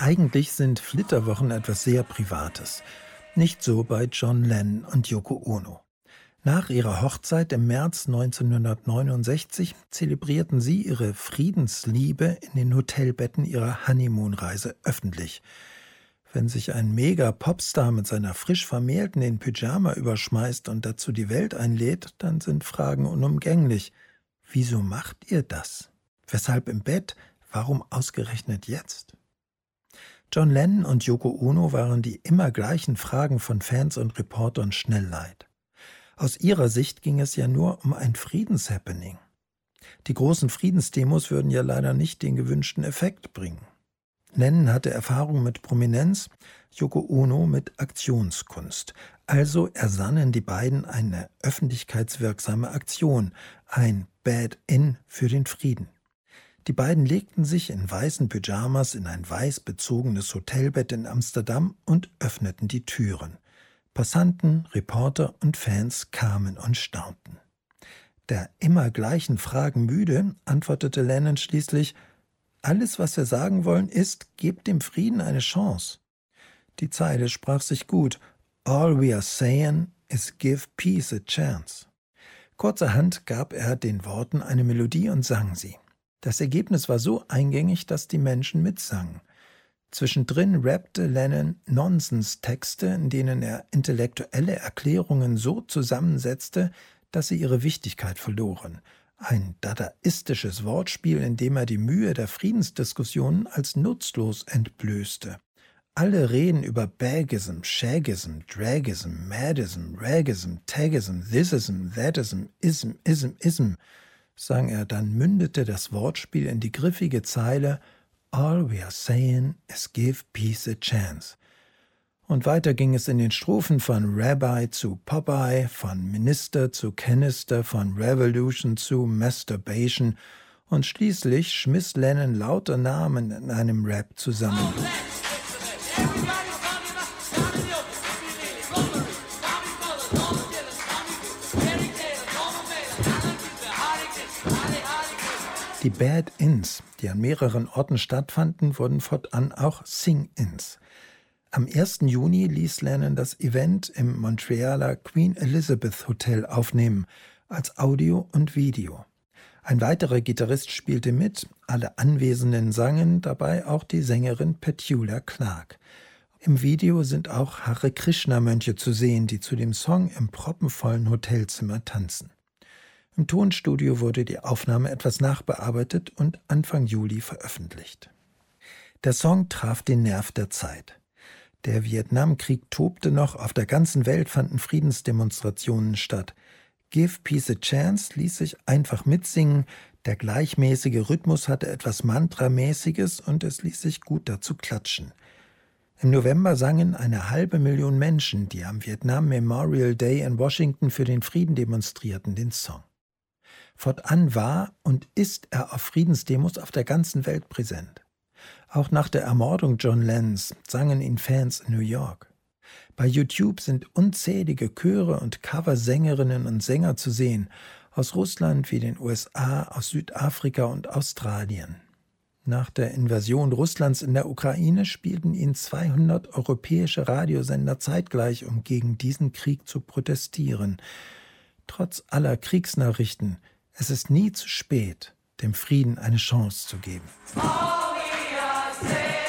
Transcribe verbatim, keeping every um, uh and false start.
Eigentlich sind Flitterwochen etwas sehr Privates. Nicht so bei John Lennon und Yoko Ono. Nach ihrer Hochzeit im März neunzehnhundertneunundsechzig zelebrierten sie ihre Friedensliebe in den Hotelbetten ihrer Honeymoon-Reise öffentlich. Wenn sich ein Mega-Popstar mit seiner frisch Vermählten in Pyjama überschmeißt und dazu die Welt einlädt, dann sind Fragen unumgänglich. Wieso macht ihr das? Weshalb im Bett? Warum ausgerechnet jetzt? John Lennon und Yoko Ono waren die immer gleichen Fragen von Fans und Reportern schnell leid. Aus ihrer Sicht ging es ja nur um ein Friedenshappening. Die großen Friedensdemos würden ja leider nicht den gewünschten Effekt bringen. Lennon hatte Erfahrung mit Prominenz, Yoko Ono mit Aktionskunst. Also ersannen die beiden eine öffentlichkeitswirksame Aktion, ein Bed-In für den Frieden. Die beiden legten sich in weißen Pyjamas in ein weiß bezogenes Hotelbett in Amsterdam und öffneten die Türen. Passanten, Reporter und Fans kamen und staunten. Der immer gleichen Fragen müde, antwortete Lennon schließlich: Alles, was wir sagen wollen, ist, gebt dem Frieden eine Chance. Die Zeile sprach sich gut. All we are saying is give peace a chance. Kurzerhand gab er den Worten eine Melodie und sang sie. Das Ergebnis war so eingängig, dass die Menschen mitsangen. Zwischendrin rappte Lennon Nonsens-Texte, in denen er intellektuelle Erklärungen so zusammensetzte, dass sie ihre Wichtigkeit verloren. Ein dadaistisches Wortspiel, in dem er die Mühe der Friedensdiskussionen als nutzlos entblößte. Alle reden über Bagism, Shagism, Dragism, Madism, Ragism, Tagism, Thisism, Thatism, Ism, Ism, Ism, sang er, dann mündete das Wortspiel in die griffige Zeile All we are saying is give peace a chance. Und weiter ging es in den Strophen von Rabbi zu Popeye, von Minister zu Canister, von Revolution zu Masturbation und schließlich schmiss Lennon lauter Namen in einem Rap zusammen. Die Bed-Ins, die an mehreren Orten stattfanden, wurden fortan auch Sing-Ins. Am ersten Juni ließ Lennon das Event im Montrealer Queen Elizabeth Hotel aufnehmen, als Audio und Video. Ein weiterer Gitarrist spielte mit, alle Anwesenden sangen, dabei auch die Sängerin Petula Clark. Im Video sind auch Hare Krishna-Mönche zu sehen, die zu dem Song im proppenvollen Hotelzimmer tanzen. Im Tonstudio wurde die Aufnahme etwas nachbearbeitet und Anfang Juli veröffentlicht. Der Song traf den Nerv der Zeit. Der Vietnamkrieg tobte noch, auf der ganzen Welt fanden Friedensdemonstrationen statt. Give Peace a Chance ließ sich einfach mitsingen, der gleichmäßige Rhythmus hatte etwas Mantramäßiges und es ließ sich gut dazu klatschen. Im November sangen eine halbe Million Menschen, die am Vietnam Memorial Day in Washington für den Frieden demonstrierten, den Song. Fortan war und ist er auf Friedensdemos auf der ganzen Welt präsent. Auch nach der Ermordung John Lennons sangen ihn Fans in New York. Bei YouTube sind unzählige Chöre und Coversängerinnen und Sänger zu sehen, aus Russland wie den U S A, aus Südafrika und Australien. Nach der Invasion Russlands in der Ukraine spielten ihn zweihundert europäische Radiosender zeitgleich, um gegen diesen Krieg zu protestieren. Trotz aller Kriegsnachrichten, es ist nie zu spät, dem Frieden eine Chance zu geben. All we are saying